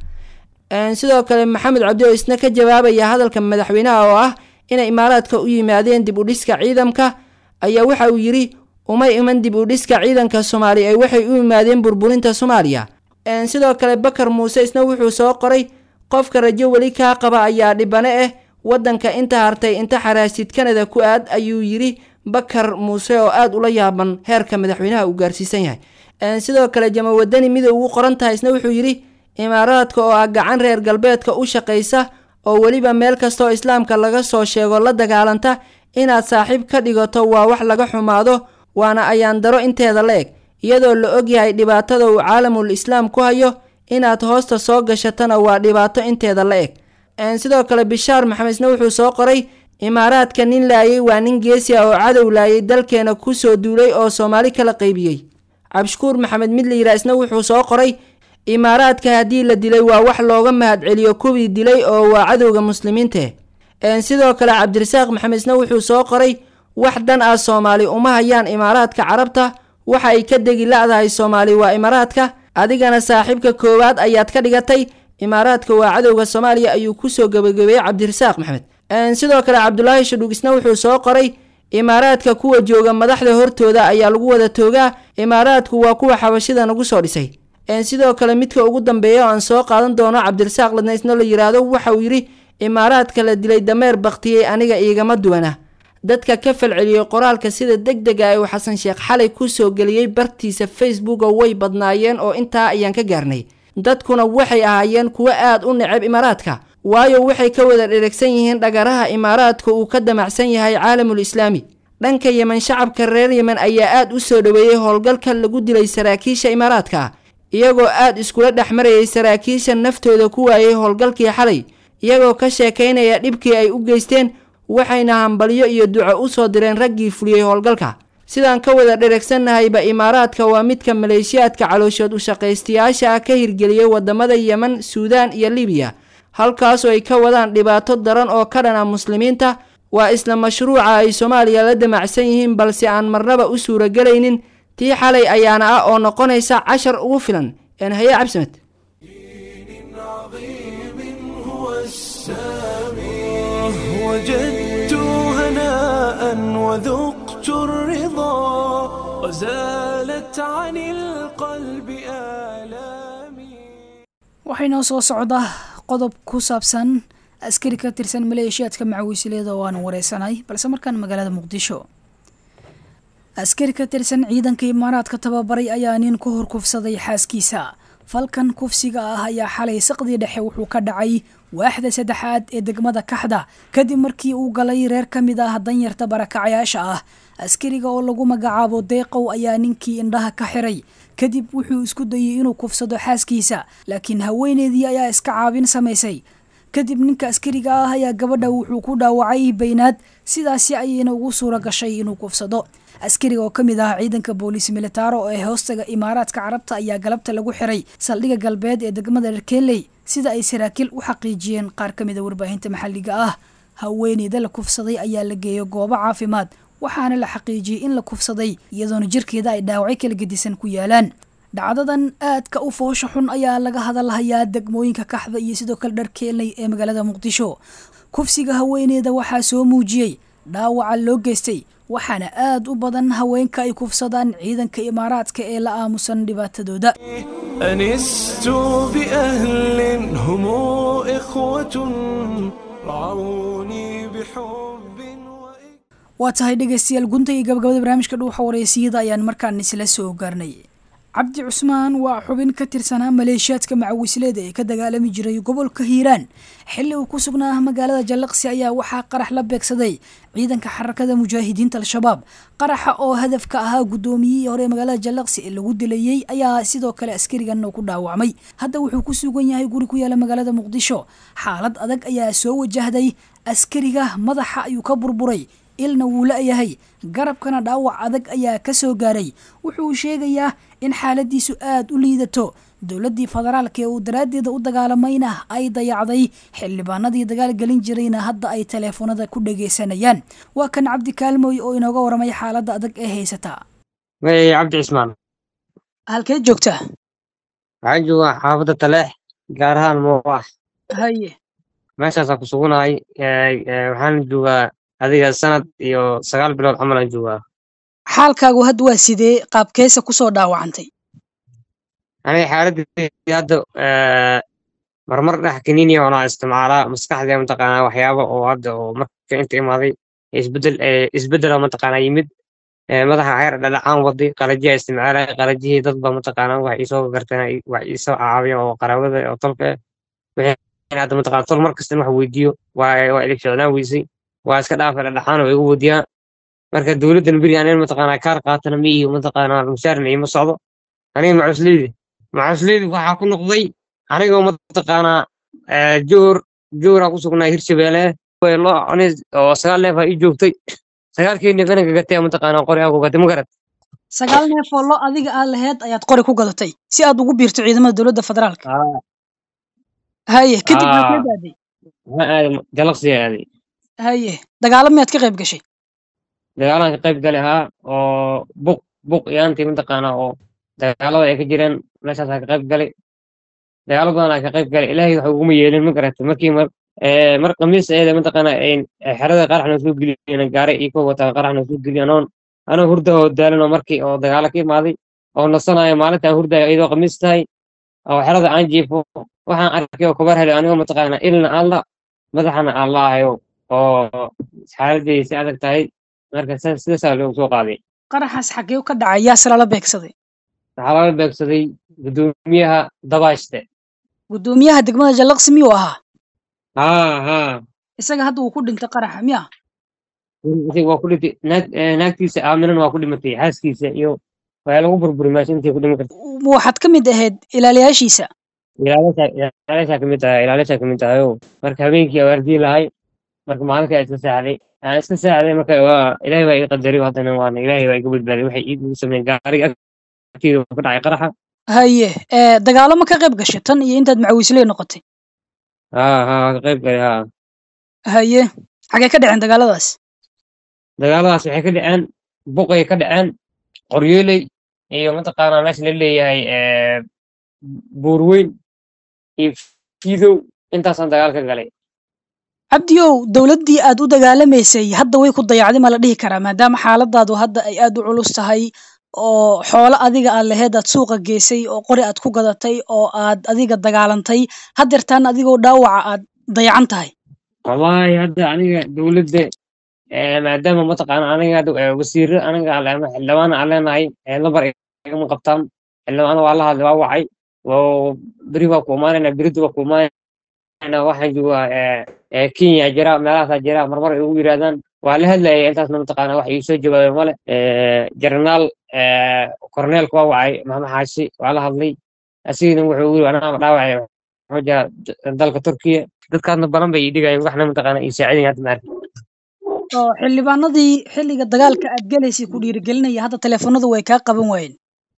sidoo kale Maxamed Cabdi oo isna ka jawaabaya hadalka madaxweynaha oo ah in Imaaraadka u yimaadeen dib u dhiska ciidamka ayaa waxa uu yiri uma iman dib u dhiska ciidanka Soomaaliya ay waxay u yimaadeen burburinta Soomaaliya sidoo kale Bakar Muuse isna wuxuu soo qoray qofka rajo wali ka qaba ayaa dhibane wadanka inta hartay inta xaraasid Kanada ku aad ayuu yiri Bakar Muuse oo aad ula yaaban heerka madaxweynaha uu gaarsiisan yahay sidoo kale Jama Wadani mid uu qoran tahay isna wuxuu yiri Imaaraadka oo gacan reer galbeedka u shaqeysa oo waliba meel kasto islaamka laga soo sheego la dagaalanta inaad saaxiib ka dhigato waa wax laga xumaado waana ayaan daro inteeda la eg iyadoo la og yahay dhibaatada uu caalamul islaam ku hayo inaad hoosta soo gashatana waa dhibaato inteeda la eg sidoo kale Bishaar Maxamed isna wuxuu soo qoray Imaaraadka nin laayay waa nin geesi ah oo cadow laayay dalkeena ku soo duulay oo Soomaali kala qaybiyay Cabshukuur Maxamed mid liira isna wuxuu soo qoray Imaaraadka hadii la dilay waa wax looga mahad celiyo kuwii dilay oo waa cadowga muslimiinta sidoo kale Cabdirasaaq Maxamed isna wuxuu soo qoray wax dan ah Soomaali uma hayaan Imaaraadka carabta waxa ay ka degi laadahay Soomaali waa Imaaraadka adigana saaxiibka koowaad ayaad ka dhigatay Imaaraadka waa cadowga Soomaaliya ayuu ku soo gabagabeeyay Cabdirasaaq Maxamed sidoo kale Cabdullaahi Shadug isna wuxuu soo qoray imaaraadka kuwa jooga madaxda hortooda ayaa lagu wada toogaa. imaaraadku waa kuwa xabashida nagu soo dhisay. sidoo kale midka ugu dambeeya oo aan soo qaadan doono cabdirasaaq ladna isna la yiraahdo waxa uu yidhi imaaraadka la dilay dameer baktiyey aniga iigama duwana. dadka ka falceliyey qoraalka sida degdega uu xasan sheekh xalay ku soo geliyey bartiisa Facebook way badnaayeen oo intaa ayaan ka gaarnay. dadkuna waxay ahaayeen kuwa aad u neceb imaaraadka waayo waxay ka wada dheregsan yihiin dhagaraha imaaraadka uu ka damacsan yahay caalamul islaami. dhanka Yemen shacabka reer Yemen ayaa aad u soo dhaweeyay howlgalka lagu dilay saraakiisha imaaraadka iyagoo aad iskula dhaxmarayay saraakiisha naftooda ku waayay howlgalkii xalay iyagoo ka sheekaynaya dhibkii ay u geysteen waxayna hambalyo iyo duco u soo direen raggii fuliyay howlgalka. sidaan ka wada dheregsannahayba imaaraadka waa midka maleeshiyaadka calooshood u shaqaystayaasha ka hirgeliyay wadamada Yemen, Suudaan iyo Liibiya halkaas oo ay ka wadaan dhibaato daran oo ka dhan ah muslimiinta. waa isla mashruuca ay Soomaaliya la damacsan yihiin balse aan marnaba u suuragelaynin. tii xalay ayaana ah oo noqonaysa cashar ugu filan. haye cabsimed وجدت هناء وذقت الرضا وزالت عن القلب آلامي. waxayna soo socda qodob ku saabsan askari ka tirsan maleeshiyaadka macawiisleyda oo aan wareysanay balse markaan magaalada Muqdisho. askari ka tirsan ciidanka imaaraadka tababaray ayaa nin ku horkufsaday xaaskiisa. falkan kufsiga ah ayaa xalay saqdi dhexe wuxuu ka dhacay waaxda saddexaad ee degmada Kaxda kadib markii uu galay reer kamid ah danyarta barakacayaasha ah. askariga oo lagu magacaabo Deeqow ayaa ninkii indhaha ka xiray kadib wuxuu isku dayay inuu kufsado xaaskiisa laakiin haweeneydii ayaa iska caabin samaysay. kadib ninka askariga ah ayaa gabadha wuxuu ku dhaawacay baynaad sidaasi ayayna ugu suura gashay inuu kufsado. askariga oo kamid ah ciidanka booliis militaro ee hoostaga imaaraadka carabta ayaa galabta lagu xiray saldhiga galbeed ee degmada Rekeley sida ay saraakiil u xaqiijiyeen qaar kamid ah warbaahinta maxalliga ah. haweeneyda la kufsaday ayaa la geeyay goobo caafimaad waxaana la xaqiijiyay in la kufsaday iyadoona jirkeeda ay dhaawacyo kala gedisan ku yaalaan. dhacdadan aadka u foosho xun ayaa laga hadalhayaa degmooyinka Kaxda iyo sidoo kale Rekeley ee magaalada Muqdisho. kufsiga haweeneyda waxaa soo muujiyay dhaawaca loo geystay waxaana aad u badan haweenka ay kufsadaan ciidanka imaaraadka ee la aamusan dhibaatadooda. أنست بأهل هم إخوة رعوني بحب waa tahay dhegeystayaal gunta iyo gabagabada barnaamijka dhuuxa wareysiyada ayaan markaan isla soo gaarnay. cabdi cusmaan waa xubin ka tirsanaa maleeshiyaadka macawisleyda ee ka dagaalami jiray gobolka Hiiraan. xilli uu ku sugnaa magaalada Jallaqsi ayaa waxaa qarax la beegsaday ciidanka xarakada mujaahidiinta al-shabaab. qaraxa oo hadafka ahaa gudoomiyihii hore magaalada Jallaqsi ee lagu dilayay ayaa sidoo kale askarigan ku dhaawacmay. hadda wuxuu ku sugan yahay guri ku yaala magaalada Muqdisho. xaalad adag ayaa soo wajahday askariga, madaxa ayuu ka burburay ilna wuu la'yahay garabkana dhaawac adag ayaa ka soo gaaray. wuxuu sheegayaa in xaaladiisu aad u liidato. dowladii federaalka ee uu daraadeeda u dagaalamayna ay dayacday xildhibaanadii dagaal gelin jirayna hadda ay teleefoonada ku dhageysanayaan. waa kan cabdi kaalmooy oo inooga waramay xaaladda adag ee haysata. cabdi cismaan halkeed joogtaa? waxaan joogaa xaafadda Taleex gaar ahaan Moowax. haye meeshaasaan ku suganahay. waxaan joogaa adiga sanad iyo 9 bilood camal aan joogaa. xaalkaagu hadda waa sidee? qaabkeesa kusoo dhaawacantay? aniga xaaladii hadda marmar dhex kaniini oo aan isticmaalaa maskaxda mataqaanaa waxyaabo oo hadda oo marka inta imaaday isbedel mataqaanaa yimid. madaxa xeer dhadhacaan waday qalajiya isticmaalay qalajihii dadba mataqaanaa wax isoo garteen wax isoo caawiyo oo qaraabada oo tolka wixii hadda mataqaanaa tol markasta wax weydiiyo waa elekshoonaa weysay waa iska dhaafay dhadhacaan oo igu wadiyaa. marka dowladdan beri aan mataqaanaa kaar qaatana ma iyo mataqaanaa mushaarna ima socdo. aniga macusleydi waxaa ku noqday anigoo mataqaanaa joora ku sugnaa Hirshabeelle oo 9 neef ii joogtay. 9 neef aniga gatay mataqaanaa qori aan ku gatay ma garad. 9 neef oo lo adiga aan lahayd ayaad qori ku gadatay si aad ugu biirto ciidamada dowladda federaalka. haye kadib maxaad aaday? Jallaqsi aaday. haye dagaalamaad ka qayb gashay? dagaalaan ka qayb galay oo buq yaantii mataqaanaa oo dagaalada ay ka jireen meeshaas ka qayb galay. dagaalo badan ka qayb galay. ilaahay waxa ugu yeelin ma garatay markii mar khamiis ayada mataqaana xerada qaraxna soo geliyeen gaari iyo kuwa wata qaraxna soo geliyeen anoo hurda oo daalan oo markii oo dagaalo ka imaaday oo nasanayo maalintaan hurdayo iyadoo khamiis tahay oo xerada aan jiifo waxaan arkay oo kabar helay anigoo mataqaana ilna alla madaxana aan laahayo oo xaaladii si adag tahay marka sidaasaa loogu soo qaaday qaraxaas xagee ka dhacay yaase lala beegsaday waxaa lala beegsaday gudoomiyaha dabaashte gudoomiyaha degmada jallaqsi miyuu ahaa haa isaga hadda wuu ku dhintay qaraxa miya waa ku dhintay naagtiisa aaminan waa ku dhimatay xaaskiisa iyo waa lagu burburi meesha intay ku dhiman karta waxaad ka mid ahayd ilaaliyaashiisa ilaalishaa kamid tahay marka habeenkii waardii lahay marka maalinka aan iska saaxday marka waa ilaahay baa iga qadariy haddana waana ilaahay baa iga badbaaday waxay iigu sameeyeen gaariga agteeda ka dhacay qaraxa haye dagaalo ma ka qayb gashay tan iyo intaad macawisley noqotay ka qayb galay haye xagee ka dhaceen dagaaladaas waxay ka dhaceen buqay ka dhaceen qoryooley iyo mataqaanaa meesha la leeyahay buurweyn iyo fiidow intaasaan dagaal ka galay cabdiyow dowladdii aad u dagaalamaysay hadda way ku dayacday ma la dhihi karaa maadaama xaaladaadu hadda ay aad u culus tahay oo xoolo adiga aad laheyd aad suuqa geysay oo qori aad ku gadatay oo aad adiga dagaalantay haddeertaan adigoo dhaawaca aad dayacan tahay wallaahi hadda aniga dowladda maadaama mataqaana aniga wasiiro aniga ama xildhibaana aan leenahay lambar igama qabtaan xildhibaana waa la hadlay waa wacay beri waa ku imaanayna beridu waa ku imaanayna waxaan joogaa kenya jira meelahaasaa jira marmar ay ugu yidhahdaan waa la hadlayay intaasna mataqaana wax ii soo jawaabay male jarnaal korneelka waa wacay maxamed xaashi waa la hadlay asigana wuxuu yiri anaa dhaawacay wuxuu jira dalka turkiya dadkaasna badan bay ii dhigayeen waxna mataqaana ii saacidayn hadda maarka oo xildhibaanadii xilliga dagaalka aad galaysay ku dhiirigelinaya hadda teleefanadu way kaa qaban waayeen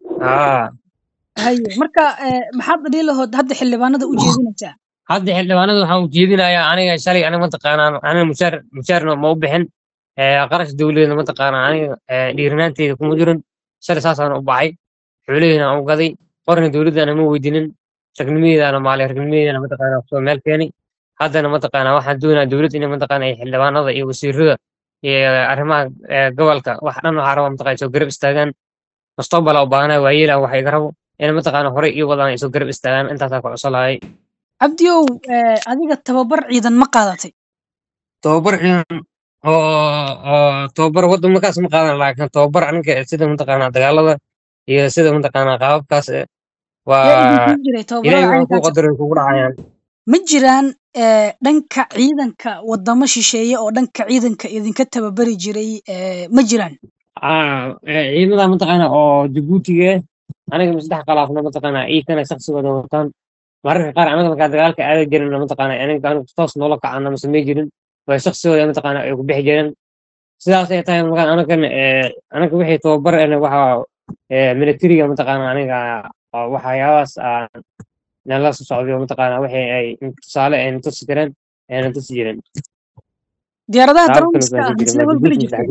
haye marka maxaad dhihi lahood hadda xildhibaanada u jeedinaysaa hadda xildhibaanada waxaan u jeedinayaa aniga shalay aniga mataqaanaa aniga mushaarna ma u bixin qarash dowladeedna mataqaanaa aniga dhiirinaanteyda kuma jirin shalay saasaan u baxay xoolaheyna aan u gaday qorna dowladdaana ma weydinin ragnimadeedana mataqaanaa soo meel keenay haddana mataqaanaa waxaan doonayaa dowladda inay mataqaanaa xildhibaanada iyo wasiirada iyo arrimaha gobolka wax dhan waxaa raba mataqaanaa soo garab istaagaan mustaqbala u baahanaya waayeelaan waxa iga rabo inay mataqaanaa horey ii wadaan ay soo garab istaagaan intaasaa ku cusolahay cabdiyow adiga tababar ciidan ma qaadatay tababar ciidan oo tababar waddan markaas ma qaadan laakiin tababar aniga sida mataqaanaa dagaalada iyo sida mataqaanaa qaababkaas waa ilaahay waa ku qadaray kugu dhacayaan ma jiraan dhanka ciidanka wadamo shisheeye oo dhanka ciidanka idinka tababari jiray ma jiraan ciidamada mataqaanaa oo jabuutiga aniga saddex qalaafna mataqaanaa iikana shaqsigooda wataan mararka qaar anaga markaa dagaalka aadan jirin mataqaanaa aniga toos noola kacana ma samey jirin waa shaqsigooda mataqaanaa ay ku bixi jireen sidaasay tahay markaan anaga wixii tababar waxa militariga mataqaanaa aniga waxyaabahaas nala soo socday mataqaanaa wixii ay tusaale ay tusi kareen ayna tusi jireen diyaaradaha daroniska ah misla howlgeli jirtay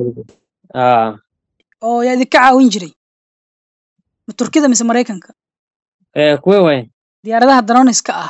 oo yaa idinka caawin jiray ma turkida mise maraykanka kuwe waay diyaaradaha daroniska ah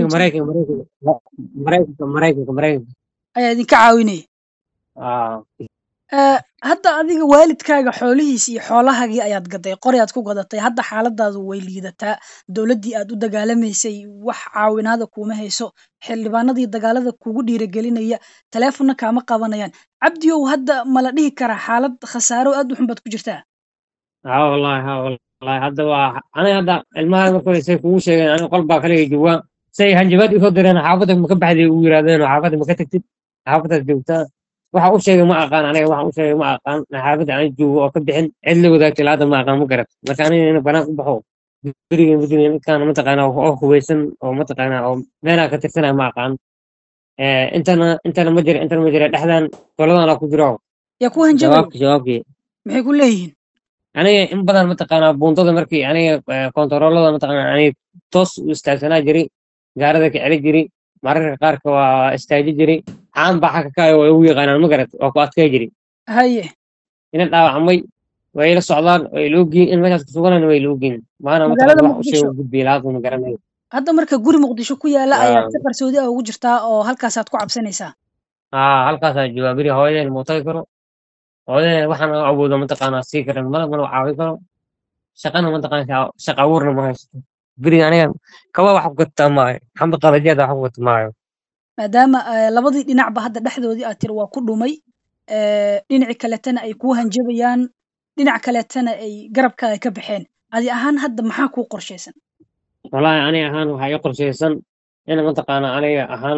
maraykanka ayaa idinka caawinaya hadda adiga waalidkaaga xoolihiis iyo xoolahaagii ayaad gaday qori aad ku gadatay hadda xaaladaadu way liidataa dowladdii aad u dagaalamaysay wax caawinaada kuuma hayso xildhibaanadii dagaalada kugu dhiirigelinaya taleefonna kaama qabanayaan cabdiyow hadda mala dhihi karaa xaalad khasaaro aad u xun baad ku jirtaa wallahi hadda waa aniga hadda ilmaha markay say kugu sheegeen aniga qol baa kaliya joogaa say hanjabaad isoo direen xaafadda maka baxday ugu yiraahdeen xaafadda maka tagtid xaafadaad joogtaa waxa u sheegay ma aqaan aniga waxa u sheegay ma aqaan xaafadda aan joogo oo ka bixin cid la wadaagtay laada ma aqaan ma garat marka aniga inaan banaan u baxo guriga midkaan mataqaanaa oo hubeysan oo mataqaanaa oo meelaha ka tirsanaya ma aqaan intana ma jira dhexdan toladana ku jiro yaa ku hanjabay jawaabkii maxay ku leeyihiin aniga in badan mataqaanaa buuntada markii aniga kontaroolada mataqaanaa aniga toos u istaagsanaa jiray gaarada ka celi jiray mararka qaarka waa istaaji jiray caan baa xagga kaayo waa ugu yaqaanaan ma garat waa ku adkay jiray haye ina dhaawacmay way ila socdaan way ila ogyiin in meeshaas ku suganaan way ila ogyiin maana mataqaanaa wax u sheego gudbiya lahaadna ma garanayo hadda marka guri muqdisho ku yaala ayaad si qarsoodi ah ugu jirtaa oo halkaasaad ku cabsanaysaa halkaasaa joogaa beri hooyadeen muu tagi karo hooyadeen waxaan awoodo mataqaanaa sii karan mana caawi karo shaqana mataqaana shaqa abuurna ma haysto beriga aniga kaba wax ku gataa maayo xamba qalajeeda wax ku gata maayo maadaama labadii dhinacba hadda dhexdoodii aad tiri waa ku dhumay dhinaci kaletana ay kuu hanjabayaan dhinac kaletana ay garabkaaga ka baxeen adi ahaan hadda maxaa kuu qorshaysan wallaahi aniga ahaan waxaa ii qorshaysan in mataqaana aniga ahaan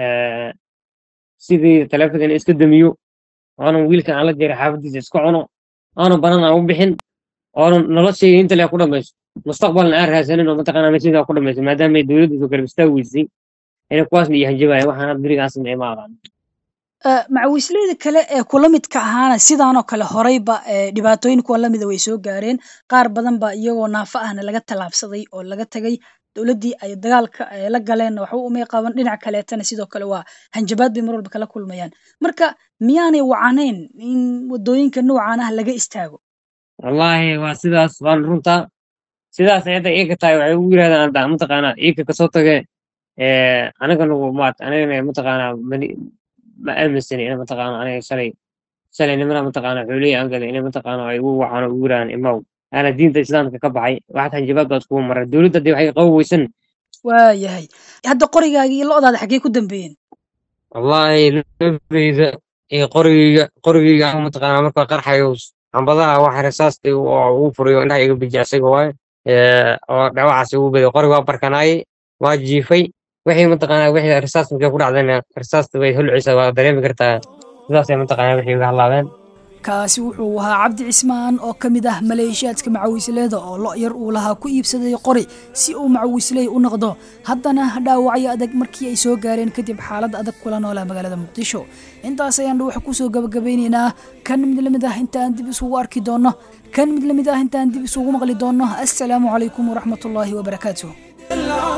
sidii taleefankan iska damiyo oonan wiilkan aan la jeeray xaafadiisa iska cuno oonan banan aan u bixin oonan noloshayga inta le ku dhamayso mustaqbalna aan raadsanin oo mataqaana nasiibaa ku dhamayso maadaama ay dowladdiisu garab istaag weysay inay kuwaasna iyo hanjabaaya waxaan berigaasna ima aqaan macawisleyda kale ee kula midka ahaana sidaanoo kale horeyba dhibaatooyin kuwan lamida way soo gaareen qaar badan ba iyagoo naafo ahna laga tallaabsaday oo laga tagay dowladdii ay dagaalka la galeenna waxba umay qaban dhinac kaleetana sidoo kale waa hanjabaad bay mar walba kala kulmayaan marka miyaanay wacanayn in wadooyinka noocan ah laga istaago wallaahi waa sidaas waan runtaa sidaas ayadda iika tahay waxay ugu yirahdaan mataqaanaa iika kasoo tage anigana anigana mataqaanaa ma aaminsani ina mataqaana aniga shalay nimana mataqaana xuliya aan galay ina mataqaana ay ugu wacaan ugu yiraahdaan imaw ana diinta islaamka ka baxay waxaad hanjabaad baad kugu maray dowladda dee waxay qaban weysan waayahay hadda qorigaagii iyo lo-daada xaggee ku dambeeyeen wallaahi lafeyda iyo qorigeyga mataqaana markaa qarxayo hambadaha waxa rasaastay oo ugu furiyo indhaha iga bija isaga waaye oo dhawacaas ugu baday qorig waa barkanaayey waa jiifay wixii mataqaanaa wixii rasaas markay ku dhacdayna rasaasta way holcisa waa dareemi kartaa sidaasay mataqaanaa wixii uga hadlaabeen kaasi wuxuu ahaa cabdi cismaan oo ka mid ah maleeshiyaadka macawisleeda oo lo yar uu lahaa ku iibsaday qori si uu macawisley u noqdo haddana dhaawacyo adag markii ay soo gaareen kadib xaalad adag kula noolaa magaalada muqdisho intaas ayaan dhuwaxa kusoo gabagabeynaynaa kan mid lamid ah intaan dib isugu arki doono kan mid lamid ah intaan dib isugu maqli doono assalaamu calaykum waraxmatullaahi wabarakaatuh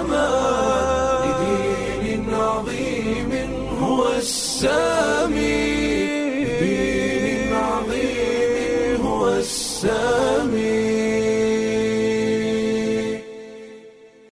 لدين عظيم هو السامي